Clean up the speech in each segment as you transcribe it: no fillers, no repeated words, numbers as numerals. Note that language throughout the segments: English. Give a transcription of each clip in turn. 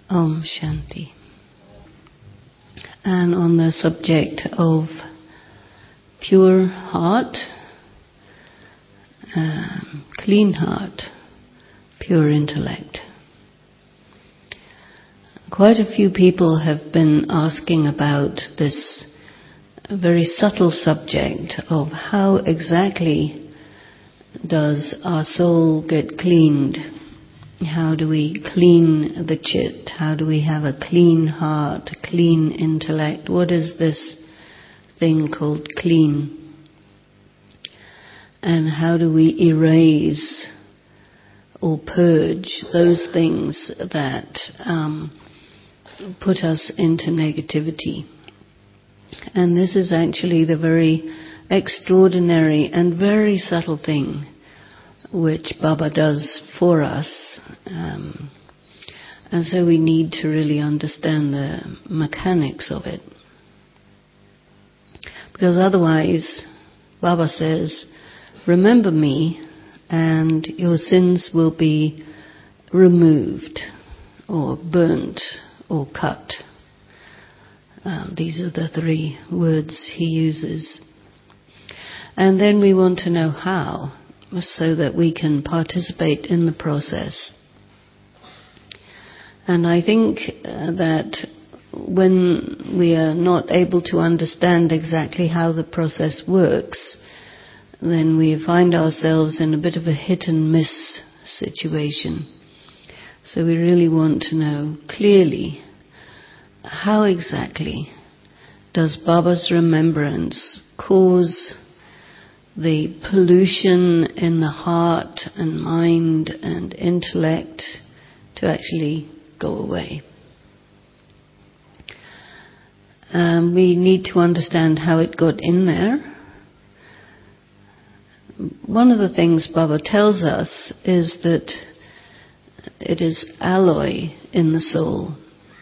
Om Shanti. And on the subject of pure heart, clean heart, pure intellect. Quite a few people have been asking about this very subtle subject of how exactly does our soul get cleaned. How do we clean the chit? How do we have a clean heart, a clean intellect? What is this thing called clean? And how do we erase or purge those things that put us into negativity? And this is actually the very extraordinary and very subtle thing which Baba does for us. And so we need to really understand the mechanics of it. Because otherwise, Baba says, remember me and your sins will be removed or burnt or cut. These are the three words he uses. And then we want to know how, so that we can participate in the process. And I think that when we are not able to understand exactly how the process works, then we find ourselves in a bit of a hit and miss situation. So we really want to know clearly how exactly does Baba's remembrance cause the pollution in the heart and mind and intellect to actually go away. We need to understand how it got in there. One of the things Baba tells us is that it is alloy in the soul.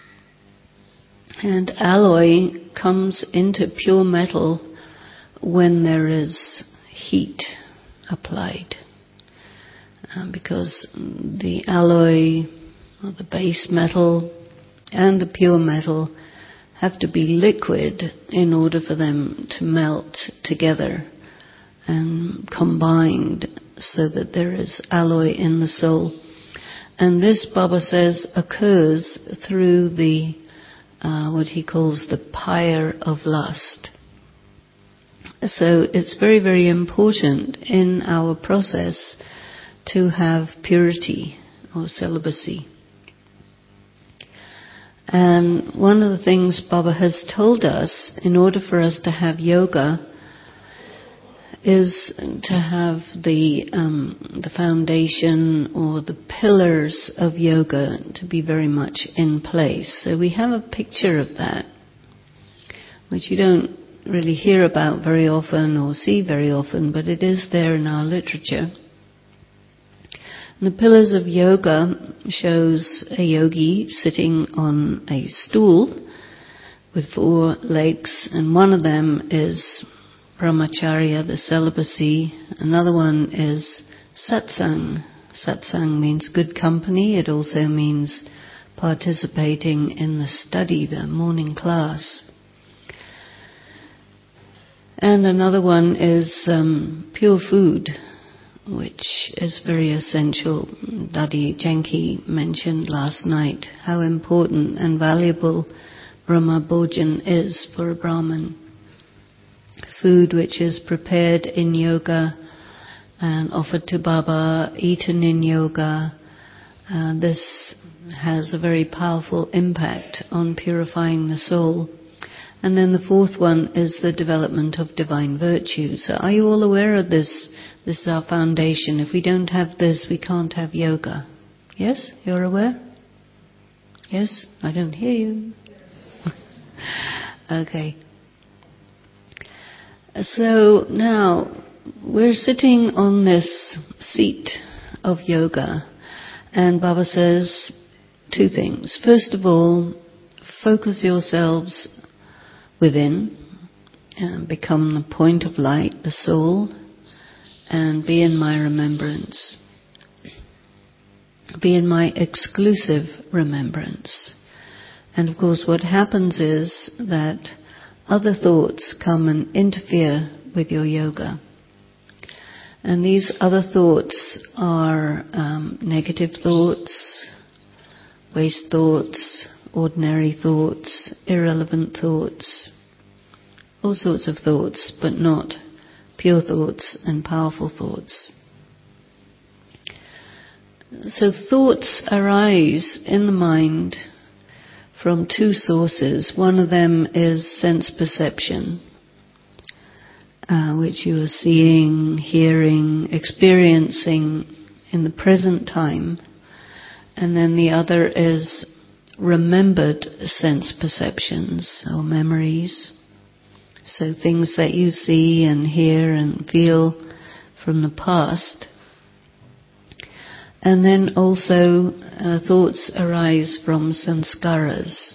And alloy comes into pure metal when there is heat applied. Because the alloy, or the base metal, and the pure metal have to be liquid in order for them to melt together and combined so that there is alloy in the soul. And this, Baba says, occurs through the what he calls the pyre of lust. So it's very, very important in our process to have purity or celibacy. And one of the things Baba has told us, in order for us to have yoga, is to have the foundation or the pillars of yoga to be very much in place. So we have a picture of that, which you don't really hear about very often or see very often, but it is there in our literature. And the pillars of yoga shows a yogi sitting on a stool with 4 legs, and one of them is brahmacharya, the celibacy. Another one is satsang. Satsang means good company. It also means participating in the study, the morning class. And another one is pure food, which is very essential. Dadi Janki mentioned last night how important and valuable Brahma Bhojan is for a Brahmin. Food which is prepared in yoga and offered to Baba, eaten in yoga. This has a very powerful impact on purifying the soul. And then the 4th one is the development of divine virtue. So are you all aware of this? This is our foundation. If we don't have this, we can't have yoga. Yes? You're aware? Yes? I don't hear you. Okay. So now we're sitting on this seat of yoga, and Baba says 2 things. First of all, focus yourselves within and become the point of light, the soul, and be in my remembrance. be in my exclusive remembrance. And of course what happens is that other thoughts come and interfere with your yoga. And these other thoughts are negative thoughts, waste thoughts, ordinary thoughts, irrelevant thoughts, all sorts of thoughts, but not pure thoughts and powerful thoughts. So thoughts arise in the mind from two sources. One of them is sense perception, which you are seeing, hearing, experiencing in the present time. And then the other is remembered sense perceptions or memories. So things that you see and hear and feel from the past. And then also thoughts arise from sanskaras.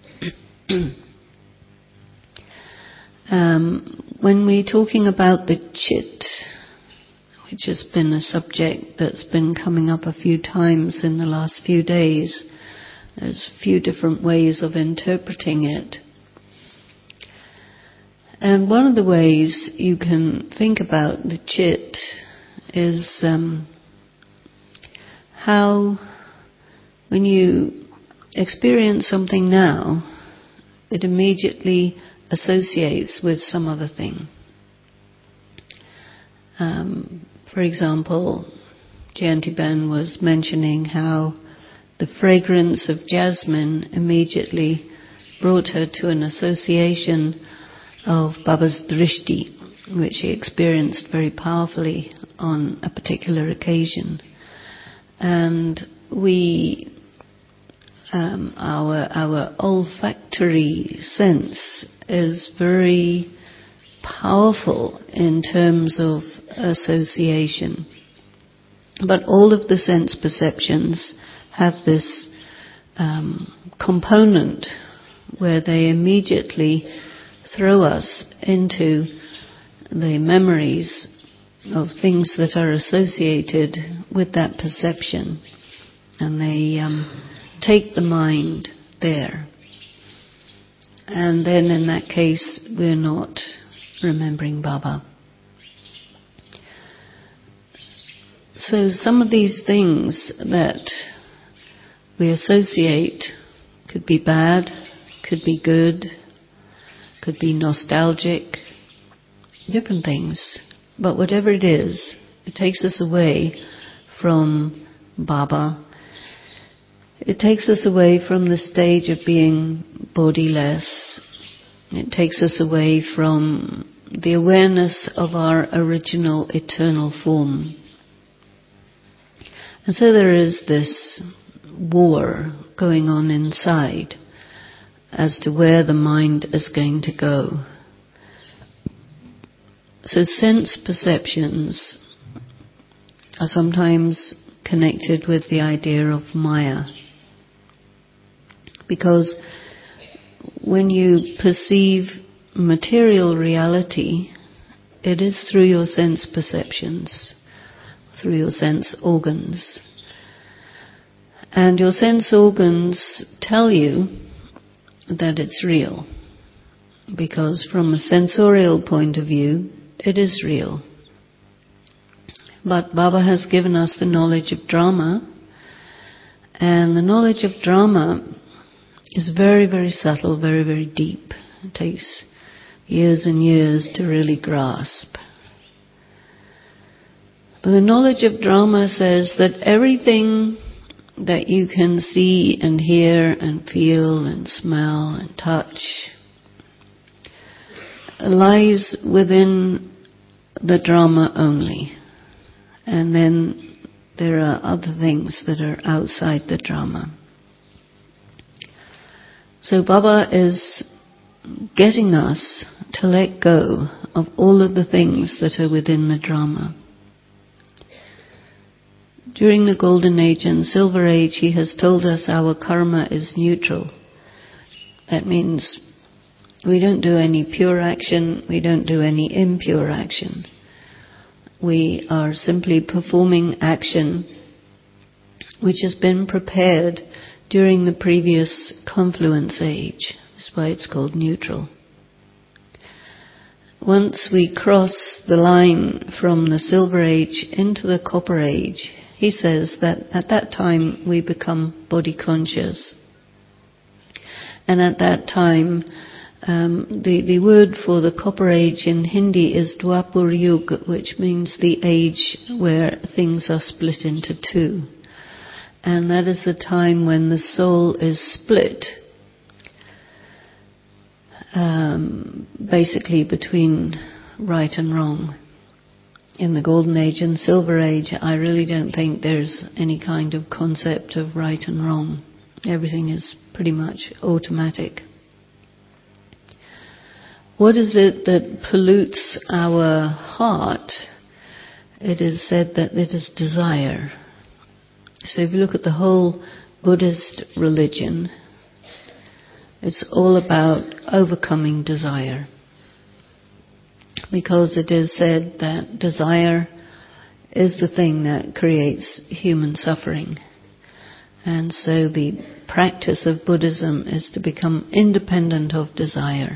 When we're talking about the chit, which has been a subject that's been coming up a few times in the last few days, there's a few different ways of interpreting it. And one of the ways you can think about the chit is how when you experience something now, it immediately associates with some other thing. For example, Jayanti-Ben was mentioning how the fragrance of jasmine immediately brought her to an association of Baba's drishti, which she experienced very powerfully on a particular occasion. And we, our olfactory sense is very powerful in terms of association. But all of the sense perceptions have this component where they immediately throw us into the memories of things that are associated with that perception, and they take the mind there. And then in that case we're not remembering Baba. So some of these things that we associate could be bad, could be good, could be nostalgic, different things. But whatever it is, it takes us away from Baba. It takes us away from the stage of being bodiless. It takes us away from the awareness of our original eternal form. And so there is this war going on inside as to where the mind is going to go. So sense perceptions are sometimes connected with the idea of Maya. Because when you perceive material reality, it is through your sense perceptions, through your sense organs. And your sense organs tell you that it's real. Because from a sensorial point of view, it is real. But Baba has given us the knowledge of drama, and the knowledge of drama is very, very subtle, very, very deep. It takes years and years to really grasp. But the knowledge of drama says that everything that you can see and hear and feel and smell and touch lies within the drama only. And then there are other things that are outside the drama. So Baba is getting us to let go of all of the things that are within the drama. During the Golden Age and Silver Age, he has told us our karma is neutral. That means we don't do any pure action, we don't do any impure action. We are simply performing action which has been prepared during the previous confluence age. That's why it's called neutral. Once we cross the line from the Silver Age into the Copper Age, he says that at that time we become body conscious. And at that time, the word for the Copper Age in Hindi is Dwapar Yuga, which means the age where things are split into two. And that is the time when the soul is split, basically between right and wrong. In the Golden Age and Silver Age, I really don't think there's any kind of concept of right and wrong. Everything is pretty much automatic. What is it that pollutes our heart? It is said that it is desire. So if you look at the whole Buddhist religion, it's all about overcoming desire. Because it is said that desire is the thing that creates human suffering. And so the practice of Buddhism is to become independent of desire.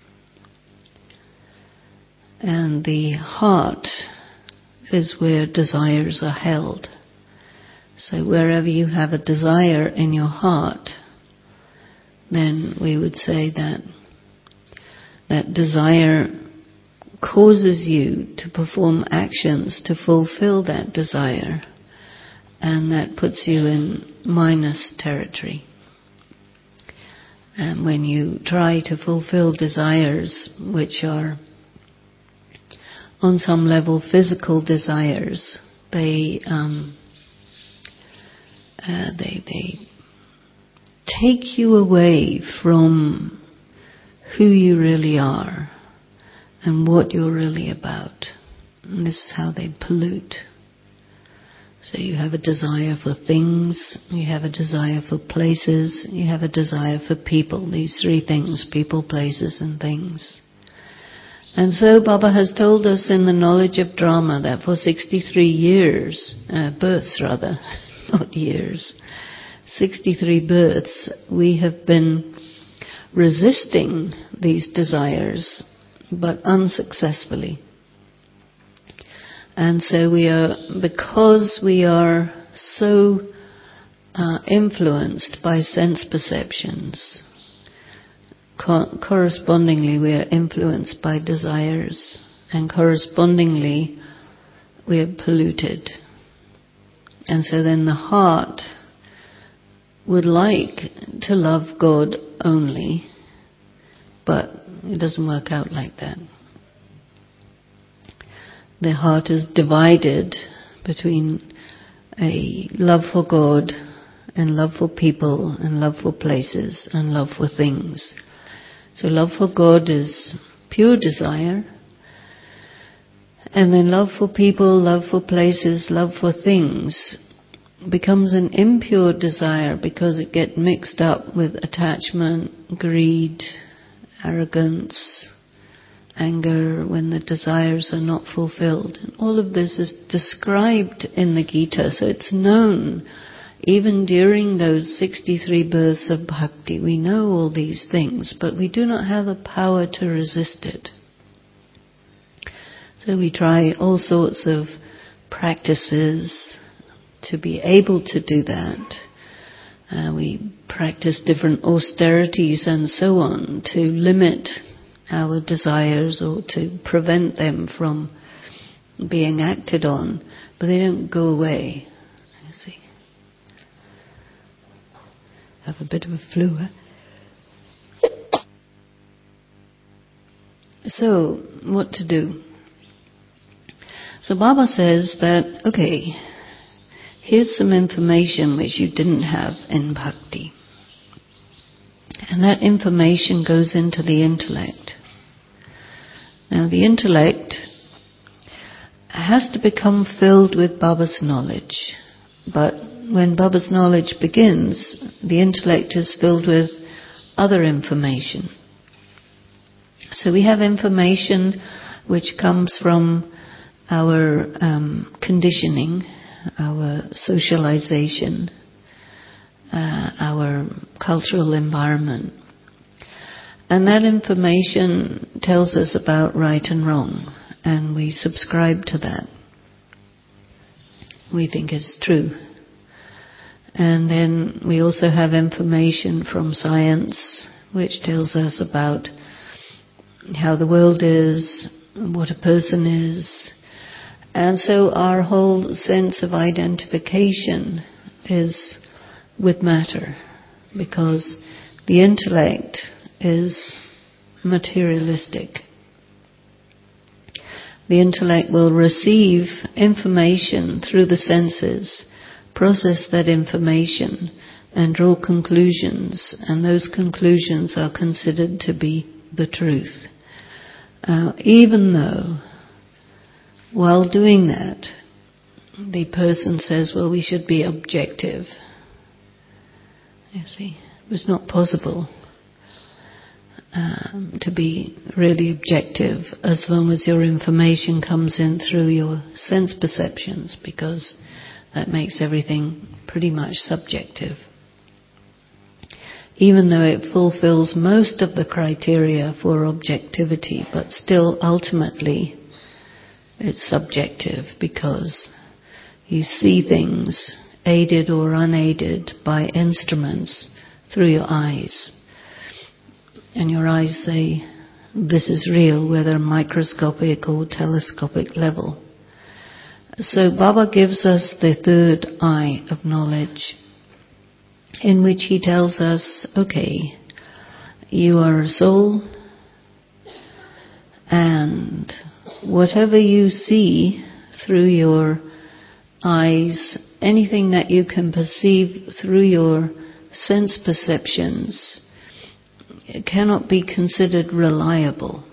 And the heart is where desires are held. So wherever you have a desire in your heart, then we would say that that desire causes you to perform actions to fulfill that desire, and that puts you in minus territory. And when you try to fulfill desires which are on some level physical desires, they take you away from who you really are and what you're really about. And this is how they pollute. So you have a desire for things, you have a desire for places, you have a desire for people. These three things: people, places and things. And so Baba has told us in the knowledge of drama that for 63 years, births rather, not years, 63 births, we have been resisting these desires, but unsuccessfully. And so because we are so influenced by sense perceptions, correspondingly we are influenced by desires, and correspondingly we are polluted. And so then the heart would like to love God only, but it doesn't work out like that. The heart is divided between a love for God and love for people and love for places and love for things. So love for God is pure desire, and then love for people, love for places, love for things becomes an impure desire because it gets mixed up with attachment, greed, arrogance, anger when the desires are not fulfilled. And all of this is described in the Gita, so it's known. Even during those 63 births of bhakti, we know all these things, but we do not have the power to resist it. So we try all sorts of practices to be able to do that. We practice different austerities and so on to limit our desires or to prevent them from being acted on, but they don't go away. You see, I have a bit of a flu. So, what to do? So Baba says that, okay, here's some information which you didn't have in bhakti. And that information goes into the intellect. Now the intellect has to become filled with Baba's knowledge. But when Baba's knowledge begins, the intellect is filled with other information. So we have information which comes from our conditioning, our socialization, our cultural environment. And that information tells us about right and wrong, and we subscribe to that. We think it's true. And then we also have information from science, which tells us about how the world is, what a person is. And so our whole sense of identification is with matter, because the intellect is materialistic. The intellect will receive information through the senses, process that information, and draw conclusions, and those conclusions are considered to be the truth. Even though, while doing that, the person says, well, we should be objective. You see, it was not possible to be really objective as long as your information comes in through your sense perceptions, because that makes everything pretty much subjective. Even though it fulfills most of the criteria for objectivity, but still ultimately it's subjective, because you see things aided or unaided by instruments through your eyes. And your eyes say, this is real, whether microscopic or telescopic level. So Baba gives us the third eye of knowledge, in which he tells us, okay, you are a soul, and whatever you see through your eyes, anything that you can perceive through your sense perceptions, it cannot be considered reliable.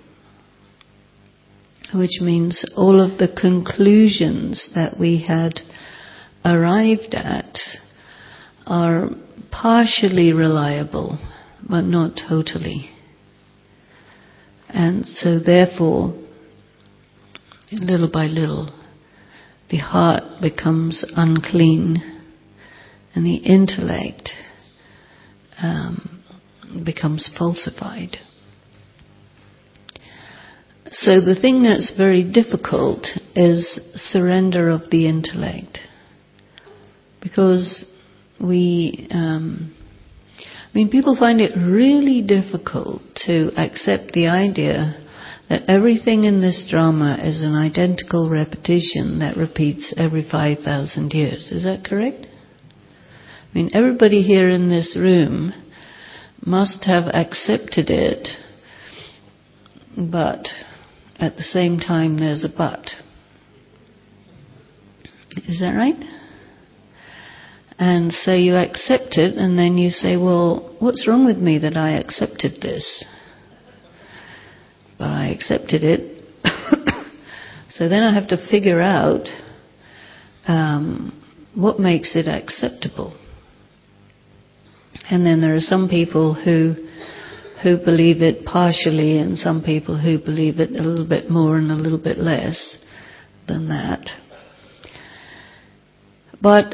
Which means all of the conclusions that we had arrived at are partially reliable, but not totally. And so therefore, little by little, the heart becomes unclean, and the intellect becomes falsified. So the thing that's very difficult is surrender of the intellect, because people find it really difficult to accept the idea that everything in this drama is an identical repetition that repeats every 5,000 years. Is that correct? Everybody here in this room must have accepted it, but at the same time there's a but. Is that right? And so you accept it, and then you say, well, what's wrong with me that I accepted this? But I accepted it. So then I have to figure out what makes it acceptable. And then there are some people who believe it partially, and some people who believe it a little bit more and a little bit less than that. But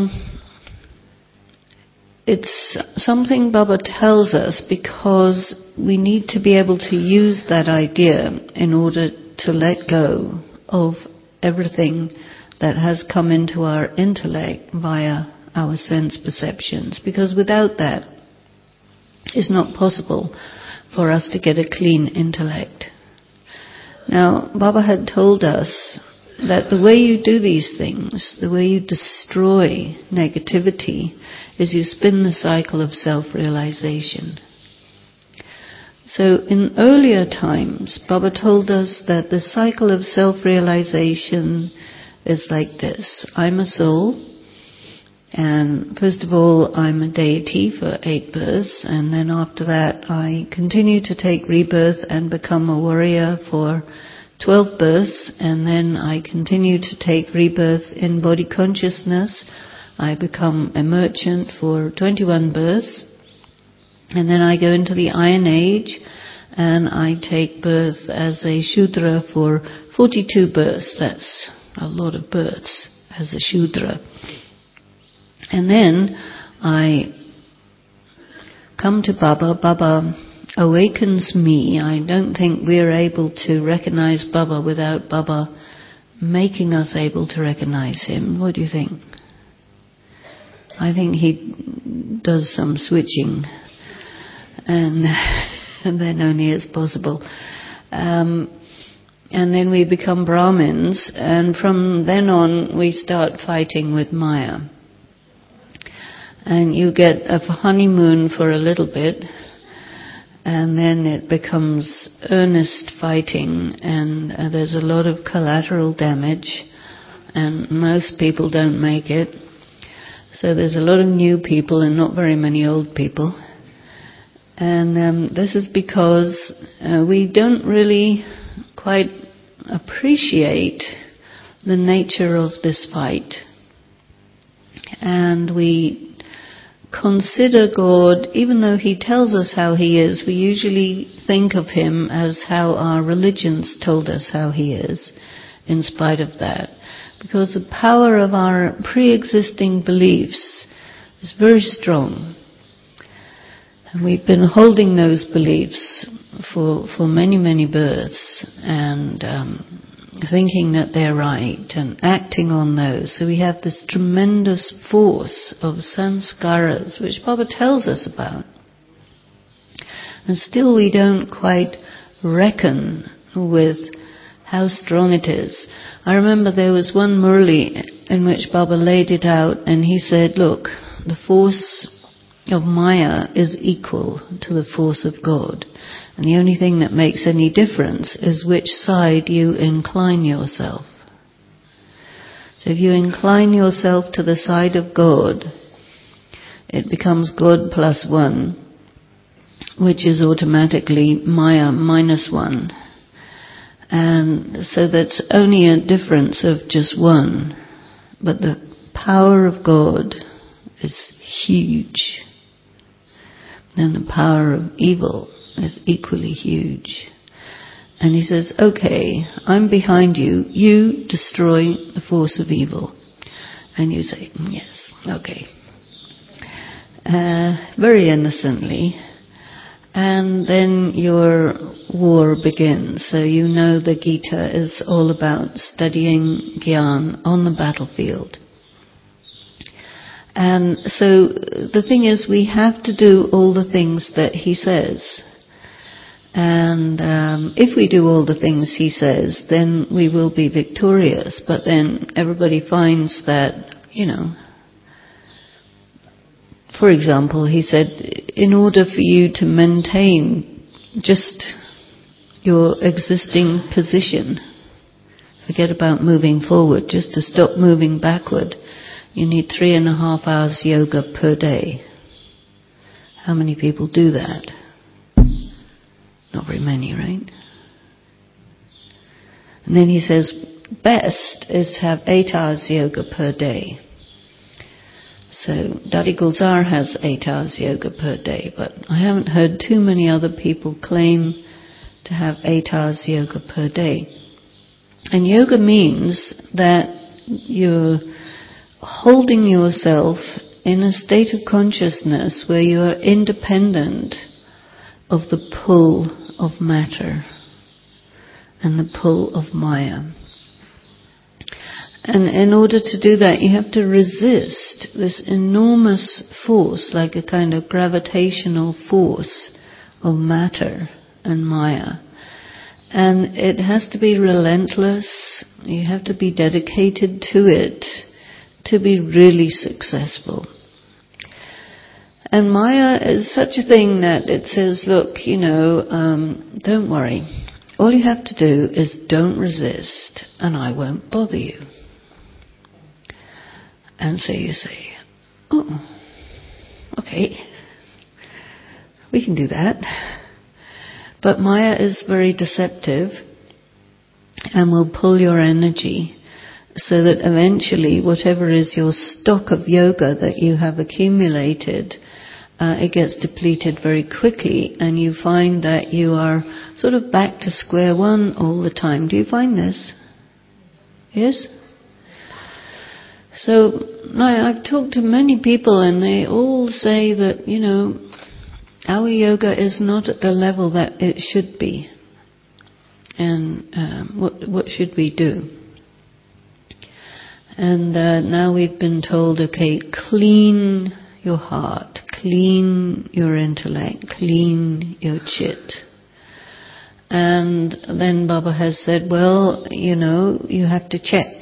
it's something Baba tells us because we need to be able to use that idea in order to let go of everything that has come into our intellect via our sense perceptions. Because without that, it's not possible for us to get a clean intellect. Now, Baba had told us that the way you do these things, the way you destroy negativity, is you spin the cycle of self-realization. So in earlier times, Baba told us that the cycle of self-realization is like this. I'm a soul, and first of all, I'm a deity for 8 births, and then after that I continue to take rebirth and become a warrior for 12 births, and then I continue to take rebirth in body consciousness. I become a merchant for 21 births, and then I go into the Iron Age, and I take birth as a Shudra for 42 births. That's a lot of births, as a Shudra. And then I come to Baba. Baba awakens me. I don't think we're able to recognize Baba without Baba making us able to recognize him. What do you think? I think he does some switching, and then only it's possible. And then we become Brahmins, and from then on we start fighting with Maya. And you get a honeymoon for a little bit, and then it becomes earnest fighting, and there's a lot of collateral damage, and most people don't make it. So there's a lot of new people and not very many old people. And this is because we don't really quite appreciate the nature of this fight. And we consider God, even though he tells us how he is, we usually think of him as how our religions told us how he is, in spite of that. Because the power of our pre-existing beliefs is very strong. And we've been holding those beliefs for many, many births, and thinking that they're right, and acting on those. So we have this tremendous force of sanskaras, which Baba tells us about. And still we don't quite reckon with how strong it is. I remember there was one Murli in which Baba laid it out, and he said, look, the force of Maya is equal to the force of God. And the only thing that makes any difference is which side you incline yourself. So if you incline yourself to the side of God, it becomes God plus 1, which is automatically Maya minus 1. And so that's only a difference of just 1. But the power of God is huge. And the power of evil is equally huge. And he says, okay, I'm behind you. You destroy the force of evil. And you say, yes, okay. Very innocently. And then your war begins. So you know the Gita is all about studying Gyan on the battlefield. And so the thing is, we have to do all the things that he says. And if we do all the things he says, then we will be victorious. But then everybody finds that, for example, he said, in order for you to maintain just your existing position, forget about moving forward, just to stop moving backward, you need 3.5 hours yoga per day. How many people do that? Not very many, right? And then he says, best is to have 8 hours yoga per day. So Dadi Gulzar has 8 hours yoga per day, but I haven't heard too many other people claim to have 8 hours yoga per day. And yoga means that you're holding yourself in a state of consciousness where you are independent of the pull of matter and the pull of Maya. And in order to do that, you have to resist this enormous force, like a kind of gravitational force of matter and Maya. And it has to be relentless. You have to be dedicated to it to be really successful. And Maya is such a thing that it says, look, don't worry. All you have to do is don't resist, and I won't bother you. And so you say, oh, okay, we can do that. But Maya is very deceptive and will pull your energy, so that eventually whatever is your stock of yoga that you have accumulated, it gets depleted very quickly, and you find that you are sort of back to square one all the time. Do you find this? Yes? So I've talked to many people and they all say that, our yoga is not at the level that it should be. And what should we do? And now we've been told, okay, clean your heart, clean your intellect, clean your chit. And then Baba has said, well, you have to check.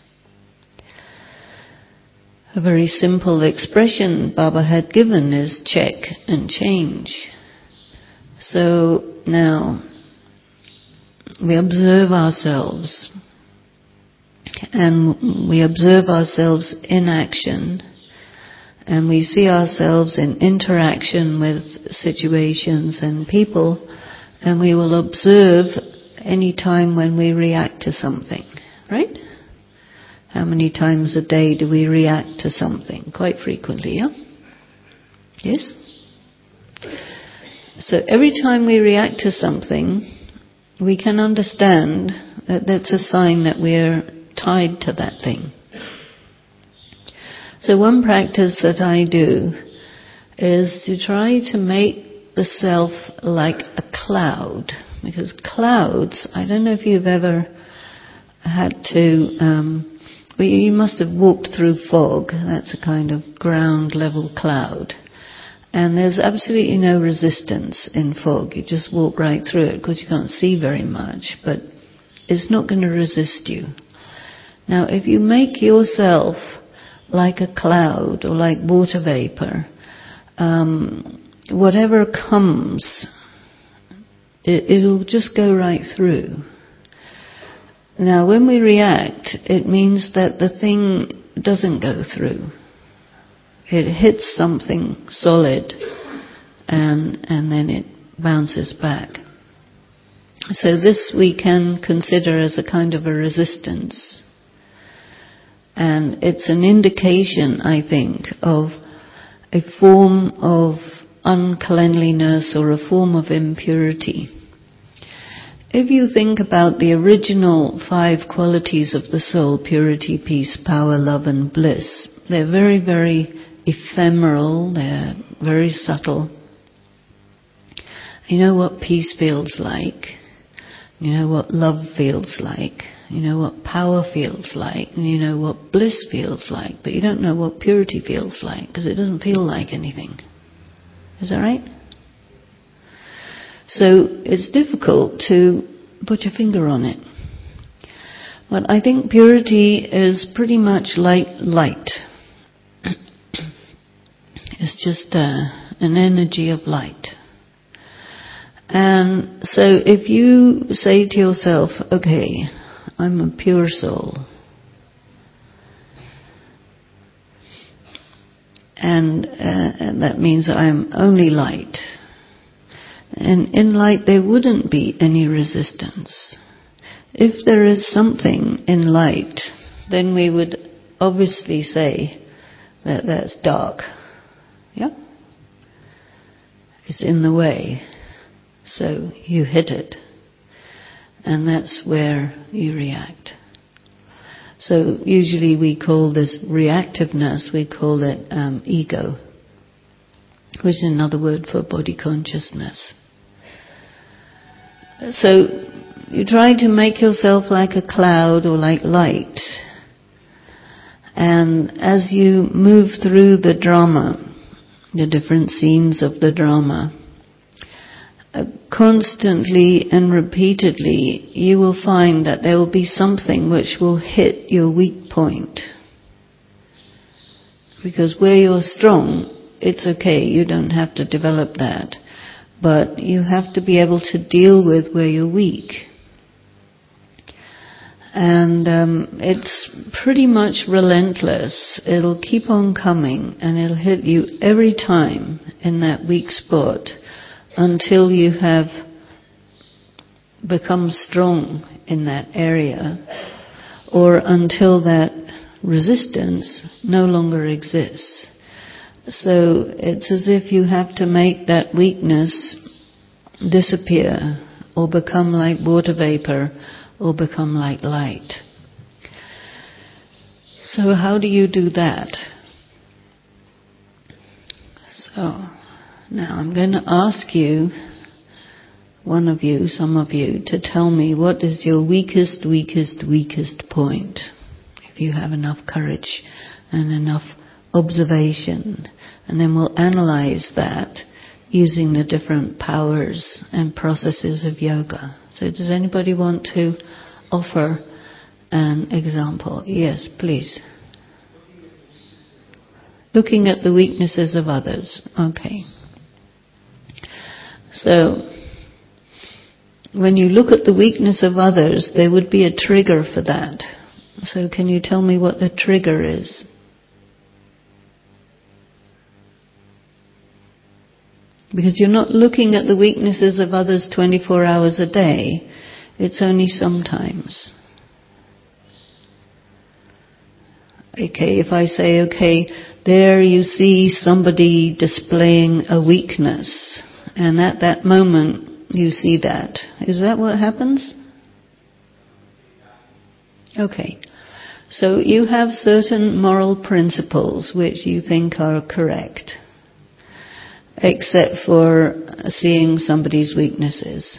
A very simple expression Baba had given is check and change. So now we observe ourselves, and we observe ourselves in action, and we see ourselves in interaction with situations and people, and we will observe any time when we react to something, right? How many times a day do we react to something? Quite frequently, yeah? Yes? So every time we react to something, we can understand that that's a sign that we're tied to that thing. So one practice that I do is to try to make the self like a cloud. Because clouds, I don't know if you've ever had to... you must have walked through fog. That's a kind of ground level cloud. And there's absolutely no resistance in fog. You just walk right through it because you can't see very much. But it's not going to resist you. Now, if you make yourself like a cloud or like water vapor, whatever comes, it'll just go right through. Now, when we react, it means that the thing doesn't go through. It hits something solid and then it bounces back. So this we can consider as a kind of a resistance. And it's an indication, I think, of a form of uncleanliness or a form of impurity. If you think about the original 5 qualities of the soul, purity, peace, power, love and bliss, they're very, very ephemeral, they're very subtle. You know what peace feels like, you know what love feels like, you know what power feels like, and you know what bliss feels like, but you don't know what purity feels like, because it doesn't feel like anything. Is that right? So it's difficult to put your finger on it. But I think purity is pretty much like light. It's just an energy of light. And so if you say to yourself, okay, I'm a pure soul, and that means I'm only light. And in light there wouldn't be any resistance. If there is something in light, then we would obviously say that that's dark. Yeah? It's in the way. So you hit it. And that's where you react. So usually we call this reactiveness, we call it ego, which is another word for body consciousness. So you try to make yourself like a cloud or like light. And as you move through the drama, the different scenes of the drama, constantly and repeatedly you will find that there will be something which will hit your weak point. Because where you're strong, it's okay, you don't have to develop that. But you have to be able to deal with where you're weak. And it's pretty much relentless. It'll keep on coming and it'll hit you every time in that weak spot until you have become strong in that area, or until that resistance no longer exists. So it's as if you have to make that weakness disappear, or become like water vapor, or become like light. So how do you do that? So now I'm going to ask you, one of you, some of you, to tell me what is your weakest point. If you have enough courage and enough observation. And then we'll analyze that using the different powers and processes of yoga. So does anybody want to offer an example? Yes, please. Looking at the weaknesses of others. Okay. So, when you look at the weakness of others, there would be a trigger for that. So can you tell me what the trigger is? Because you're not looking at the weaknesses of others 24 hours a day. It's only sometimes. Okay, if I say, okay, there you see somebody displaying a weakness, and at that moment you see that. Is that what happens? Okay. So you have certain moral principles which you think are correct, except for seeing somebody's weaknesses.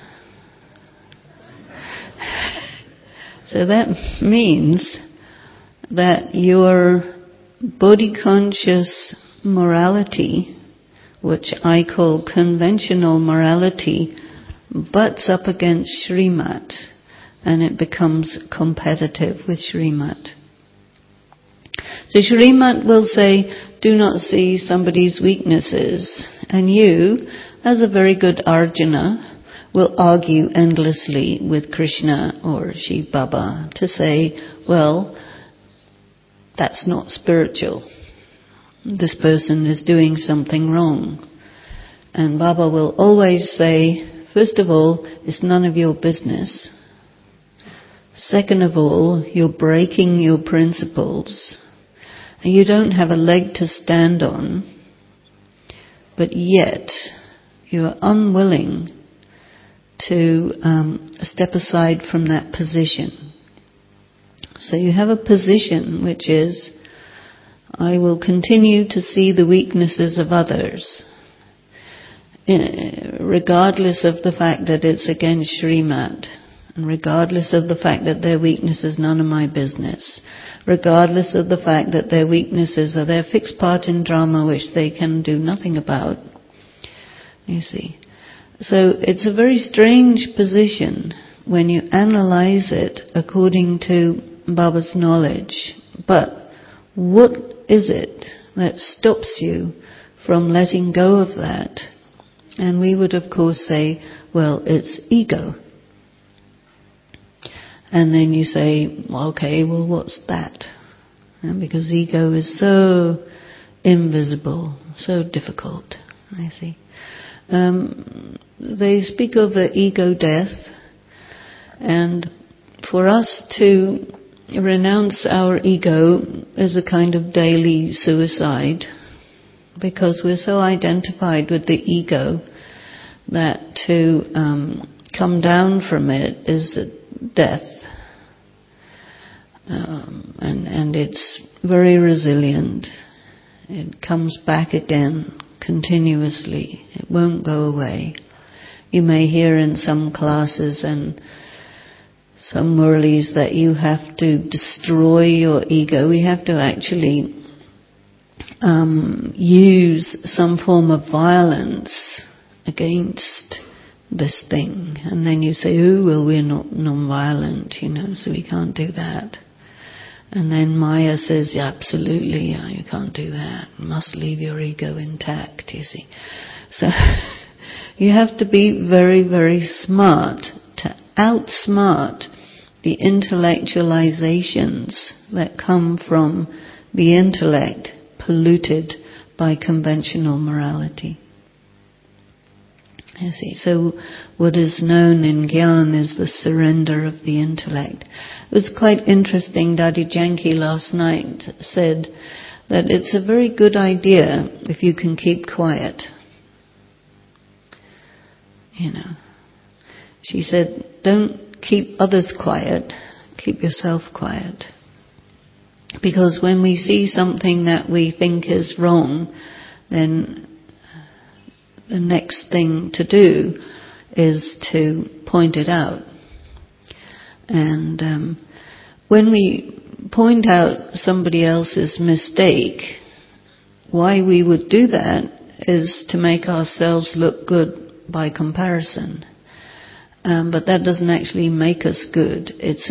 So that means that your body-conscious morality, which I call conventional morality, butts up against Srimat, and it becomes competitive with Srimat. So Srimat will say, do not see somebody's weaknesses, and you, as a very good Arjuna, will argue endlessly with Krishna or Shiv Baba to say, well, that's not spiritual. This person is doing something wrong. And Baba will always say, first of all, it's none of your business. Second of all, you're breaking your principles. And you don't have a leg to stand on. But yet, you're unwilling to step aside from that position. So you have a position which is, I will continue to see the weaknesses of others, regardless of the fact that it's against Srimat, and regardless of the fact that their weakness is none of my business, regardless of the fact that their weaknesses are their fixed part in drama which they can do nothing about. You see. So it's a very strange position when you analyze it according to Baba's knowledge. But what is it that stops you from letting go of that? And we would of course say, well, it's ego. And then you say, well, okay, well, what's that? Because ego is so invisible, so difficult, I see. They speak of the ego death, and for us to renounce our ego is a kind of daily suicide, because we're so identified with the ego that to come down from it is death. And it's very resilient. It comes back again continuously. It won't go away. You may hear in some classes and some murlis that you have to destroy your ego. We have to actually use some form of violence against this thing. And then you say, oh, well, we're not non-violent, so we can't do that. And then Maya says, yeah, absolutely, you can't do that. You must leave your ego intact, you see. So you have to be very, very smart to outsmart the intellectualizations that come from the intellect polluted by conventional morality. You see, so what is known in Gyan is the surrender of the intellect. It was quite interesting, Dadi Janki last night said that it's a very good idea if you can keep quiet. She said, don't keep others quiet, keep yourself quiet. Because when we see something that we think is wrong, then the next thing to do is to point it out. And when we point out somebody else's mistake, why we would do that is to make ourselves look good by comparison. But that doesn't actually make us good. It's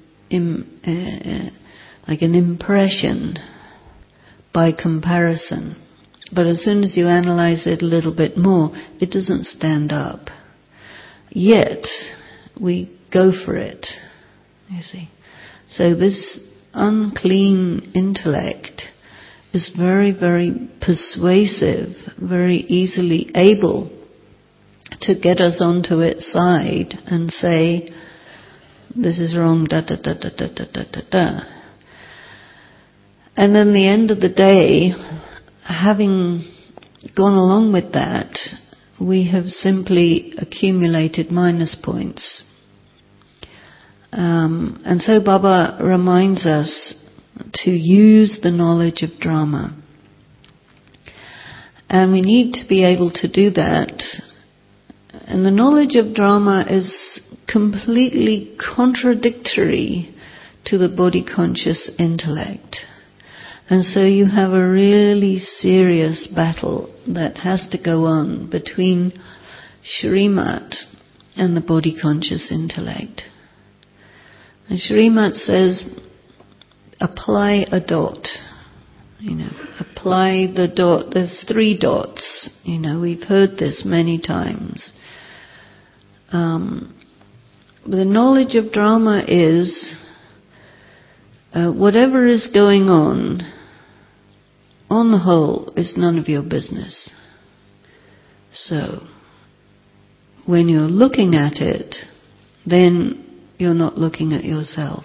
like an impression by comparison. But as soon as you analyze it a little bit more, it doesn't stand up. Yet, we go for it, you see. So this unclean intellect is very, very persuasive, very easily able to get us onto its side and say, this is wrong, da da da da da da da da da. And then the end of the day, having gone along with that, we have simply accumulated minus points. And so Baba reminds us to use the knowledge of drama. And we need to be able to do that. And the knowledge of drama is completely contradictory to the body-conscious intellect. And so you have a really serious battle that has to go on between Shrimat and the body-conscious intellect. And Shrimat says, apply a dot. Apply the dot. There's 3 dots. We've heard this many times. The knowledge of drama is whatever is going on the whole, is none of your business. So, when you're looking at it, then you're not looking at yourself.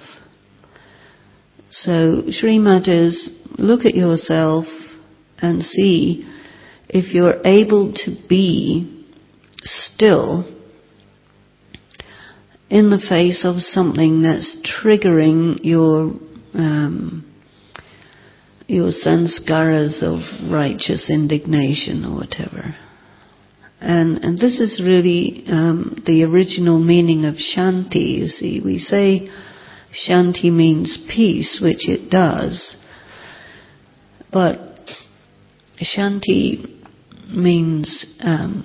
So, Shrimat is, look at yourself and see if you're able to be still in the face of something that's triggering your sanskaras of righteous indignation or whatever. And this is really the original meaning of Shanti. You see, we say Shanti means peace, which it does. But Shanti means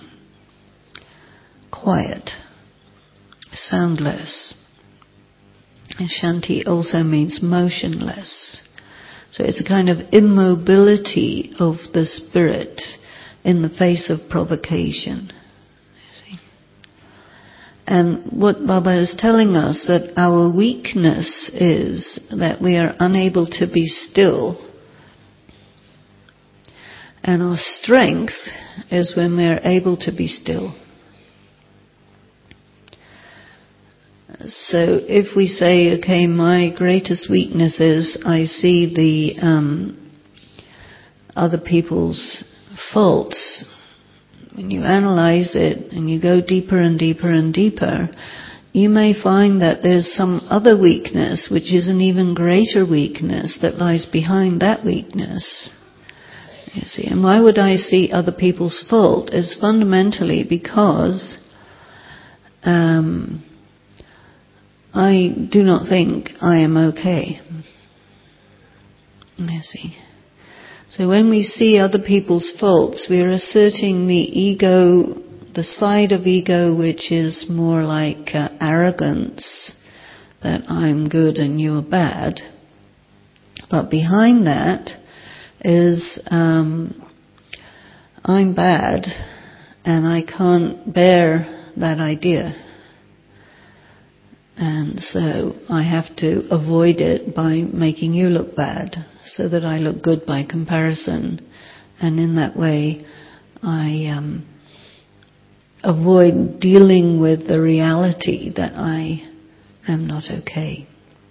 quiet, soundless. And Shanti also means motionless. So it's a kind of immobility of the spirit in the face of provocation. You see? And what Baba is telling us, that our weakness is that we are unable to be still. And our strength is when we are able to be still. So if we say, okay, my greatest weakness is I see the other people's faults. When you analyze it and you go deeper and deeper and deeper, you may find that there's some other weakness which is an even greater weakness that lies behind that weakness. You see, and why would I see other people's fault? Is fundamentally because I do not think I am okay. You see. So when we see other people's faults, we are asserting the ego, the side of ego which is more like arrogance, that I'm good and you're bad. But behind that is I'm bad and I can't bear that idea. And so I have to avoid it by making you look bad, so that I look good by comparison. And in that way, I avoid dealing with the reality that I am not okay.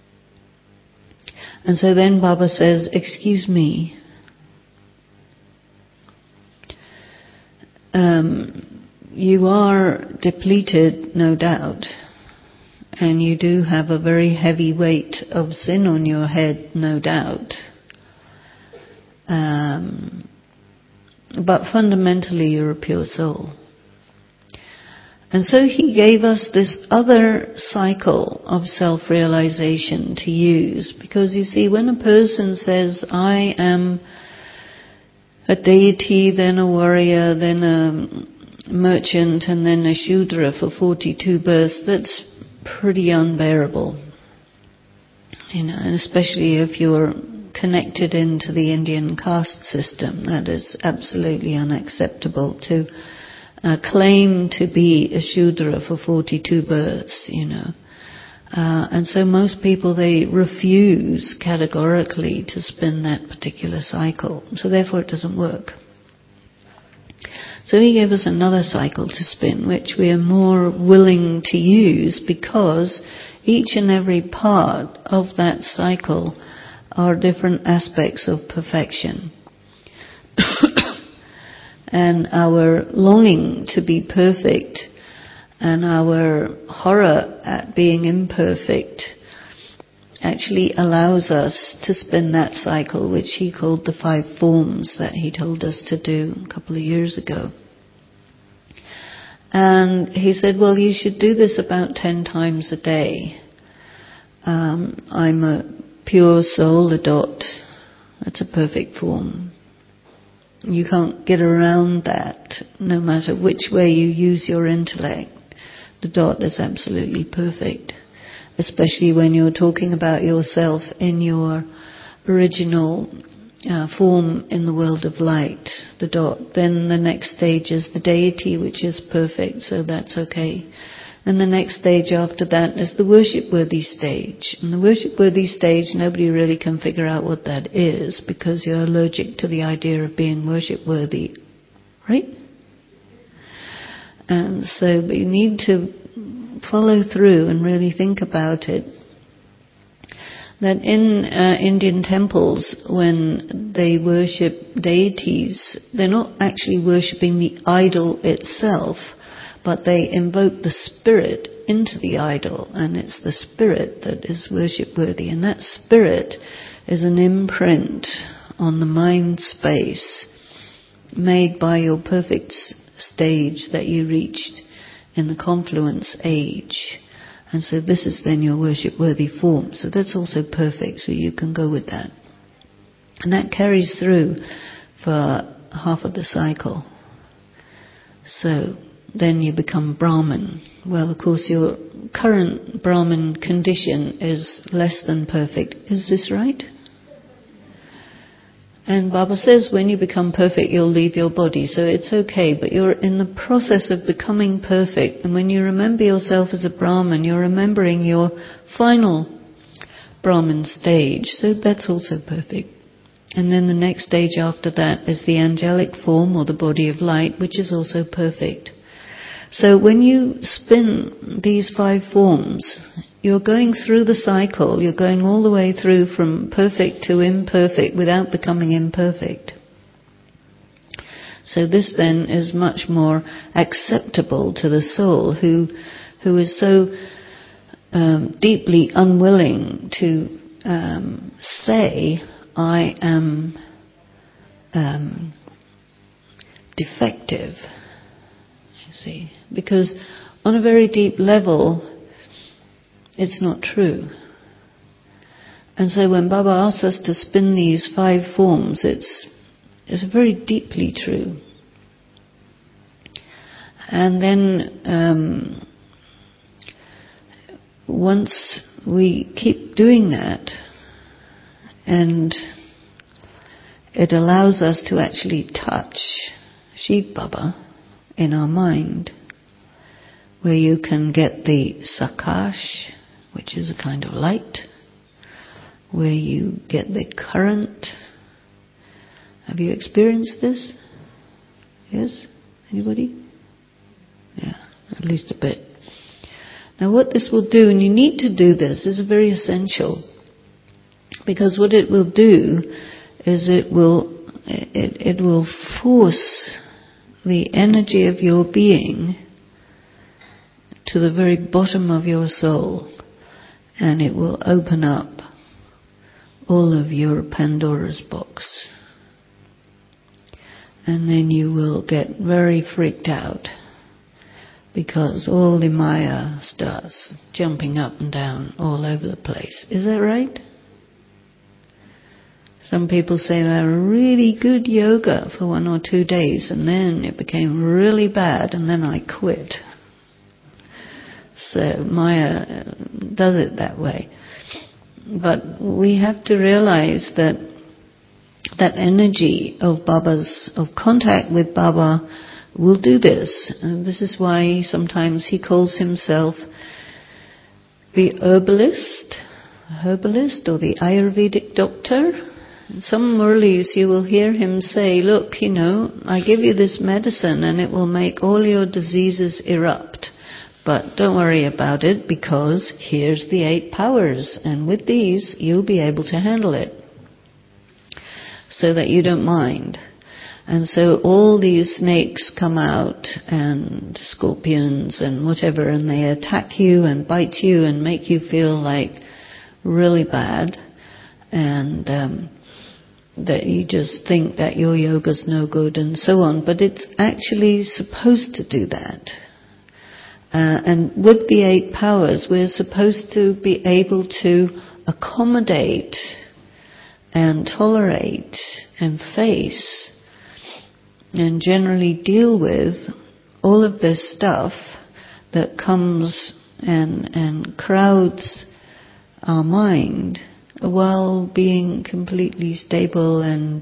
And so then Baba says, excuse me. You are depleted, no doubt. And you do have a very heavy weight of sin on your head, no doubt. But fundamentally you're a pure soul. And so he gave us this other cycle of self-realization to use. Because you see, when a person says, I am a deity, then a warrior, then a merchant, and then a Shudra for 42 births, that's pretty unbearable. And especially if you're connected into the Indian caste system, that is absolutely unacceptable to claim to be a Shudra for 42 births, And so most people, they refuse categorically to spin that particular cycle. So therefore it doesn't work. So he gave us another cycle to spin, which we are more willing to use because each and every part of that cycle are different aspects of perfection. And our longing to be perfect and our horror at being imperfect actually allows us to spin that cycle, which he called the 5 forms that he told us to do a couple of years ago. And he said, well, you should do this about 10 times a day. I'm a pure soul, a dot. That's a perfect form. You can't get around that, no matter which way you use your intellect. The dot is absolutely perfect, especially when you're talking about yourself in your original form in the world of light, the dot. Then the next stage is the deity, which is perfect, so that's okay. And the next stage after that is the worship-worthy stage. And the worship-worthy stage, nobody really can figure out what that is because you're allergic to the idea of being worship-worthy, right? And so, but you need to follow through and really think about it. That in Indian temples, when they worship deities, they're not actually worshipping the idol itself, but they invoke the spirit into the idol, and it's the spirit that is worship-worthy. And that spirit is an imprint on the mind space made by your perfect stage that you reached in the confluence age. And so this is then your worship-worthy form. So that's also perfect, so you can go with that. And that carries through for half of the cycle. So then you become Brahman. Well, of course, your current Brahman condition is less than perfect. Is this right? And Baba says when you become perfect, you'll leave your body. So it's okay, but you're in the process of becoming perfect. And when you remember yourself as a Brahman, you're remembering your final Brahman stage. So that's also perfect. And then the next stage after that is the angelic form, or the body of light, which is also perfect. So when you spin these 5 forms, you're going through the cycle, you're going all the way through from perfect to imperfect without becoming imperfect. So this then is much more acceptable to the soul who is so deeply unwilling to say, I am defective. See, because on a very deep level, it's not true. And so when Baba asks us to spin these 5 forms, it's very deeply true. And then once we keep doing that, and it allows us to actually touch Shiv Baba in our mind, where you can get the Sakash, which is a kind of light, where you get the current. Have you experienced this? Yes? Anybody? Yeah, at least a bit. Now what this will do, and you need to do this is very essential, because what it will do is it will force the energy of your being to the very bottom of your soul, and it will open up all of your Pandora's box. And then you will get very freaked out, because all the Maya starts jumping up and down all over the place. Is that right? Some people say they had really good yoga for 1 or 2 days, and then it became really bad, and then I quit. So Maya does it that way. But we have to realize that that energy of Baba's, of contact with Baba, will do this. And this is why sometimes he calls himself the herbalist or the Ayurvedic doctor. In some Murlis you will hear him say, look, I give you this medicine and it will make all your diseases erupt. But don't worry about it, because here's the 8 powers, and with these you'll be able to handle it, so that you don't mind. And so all these snakes come out, and scorpions and whatever, and they attack you and bite you and make you feel like really bad, and that you just think that your yoga's no good and so on. But it's actually supposed to do that. And with the 8 powers, we're supposed to be able to accommodate and tolerate and face and generally deal with all of this stuff that comes and crowds our mind, while being completely stable and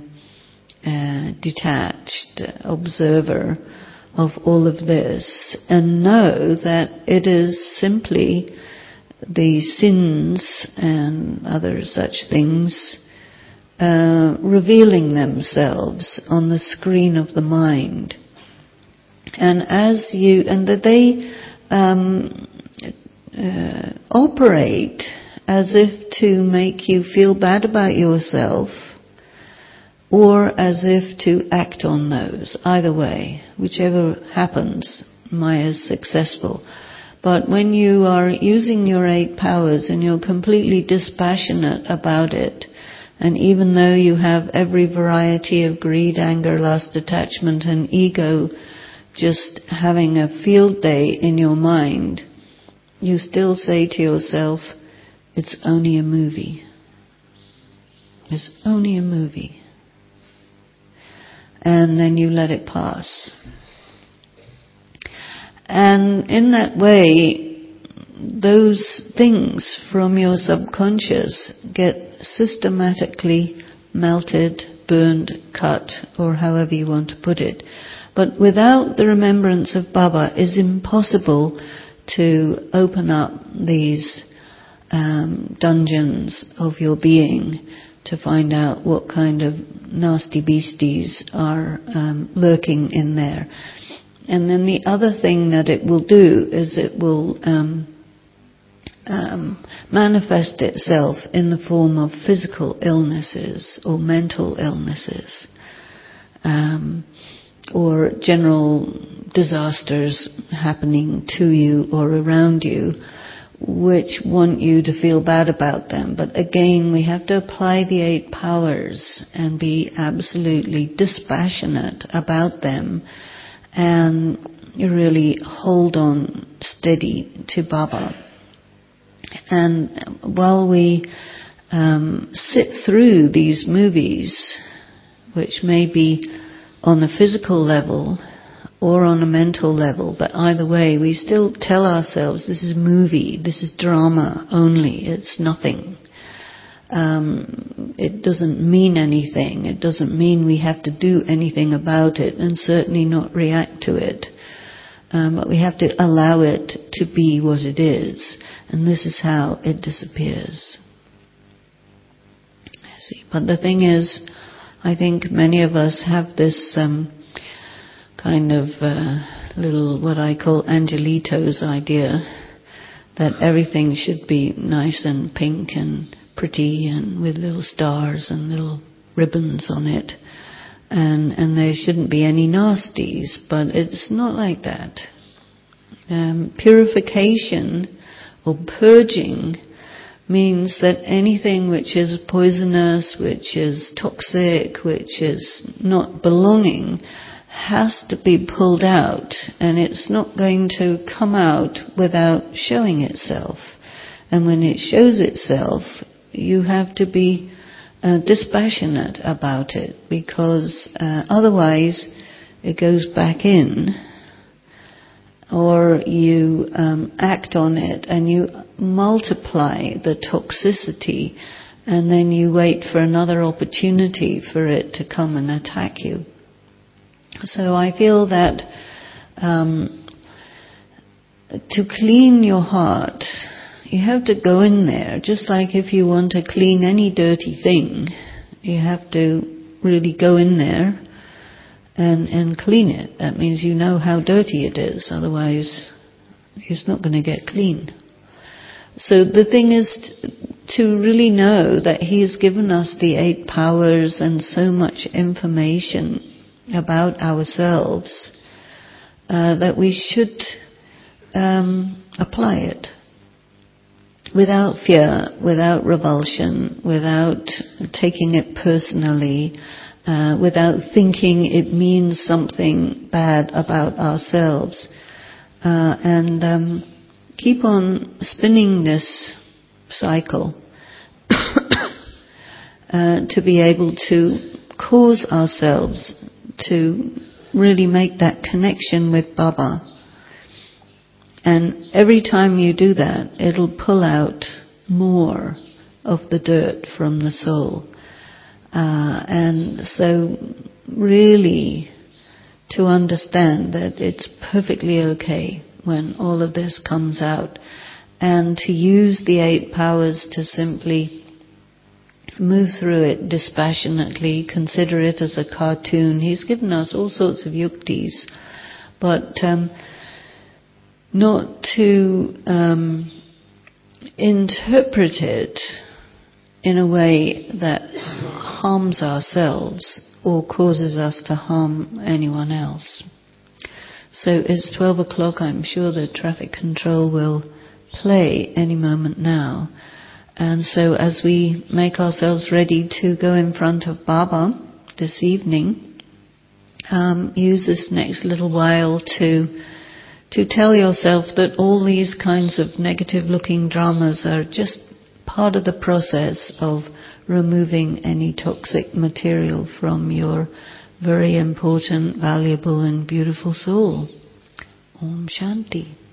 detached observer of all of this, and know that it is simply the sins and other such things revealing themselves on the screen of the mind. And that they operate as if to make you feel bad about yourself, or as if to act on those. Either way, whichever happens, Maya is successful. But when you are using your 8 powers and you're completely dispassionate about it, and even though you have every variety of greed, anger, lust, attachment and ego just having a field day in your mind, you still say to yourself, it's only a movie. It's only a movie. And then you let it pass. And in that way, those things from your subconscious get systematically melted, burned, cut, or however you want to put it. But without the remembrance of Baba, it's impossible to open up these dungeons of your being to find out what kind of nasty beasties are lurking in there. And then the other thing that it will do is it will manifest itself in the form of physical illnesses or mental illnesses, or general disasters happening to you or around you, which want you to feel bad about them. But again, we have to apply the 8 powers and be absolutely dispassionate about them, and really hold on steady to Baba. And while we sit through these movies, which may be on a physical level or on a mental level, but either way, we still tell ourselves this is a movie, this is drama only, it's nothing. It doesn't mean anything. It doesn't mean we have to do anything about it, and certainly not react to it. But we have to allow it to be what it is, and this is how it disappears. See, but the thing is, I think many of us have this kind of little, what I call Angelito's idea, that everything should be nice and pink and pretty and with little stars and little ribbons on it, and there shouldn't be any nasties. But it's not like that. Purification or purging means that anything which is poisonous, which is toxic, which is not belonging, has to be pulled out, and it's not going to come out without showing itself. And when it shows itself, you have to be dispassionate about it, because otherwise it goes back in, or you act on it and you multiply the toxicity, and then you wait for another opportunity for it to come and attack you. So I feel that to clean your heart, you have to go in there, just like if you want to clean any dirty thing, you have to really go in there and clean it. That means you know how dirty it is, otherwise it's not going to get clean. So the thing is to really know that He has given us the 8 powers and so much information about ourselves that we should apply it without fear, without revulsion, without taking it personally, without thinking it means something bad about ourselves, and keep on spinning this cycle to be able to cause ourselves to really make that connection with Baba. And every time you do that, it'll pull out more of the dirt from the soul. And so really to understand that it's perfectly okay when all of this comes out, and to use the 8 powers to simply move through it dispassionately, consider it as a cartoon. He's given us all sorts of yuktis, but not to interpret it in a way that harms ourselves or causes us to harm anyone else. So it's 12 o'clock. I'm sure the traffic control will play any moment now. And so as we make ourselves ready to go in front of Baba this evening, use this next little while to tell yourself that all these kinds of negative looking dramas are just part of the process of removing any toxic material from your very important, valuable and beautiful soul. Om Shanti.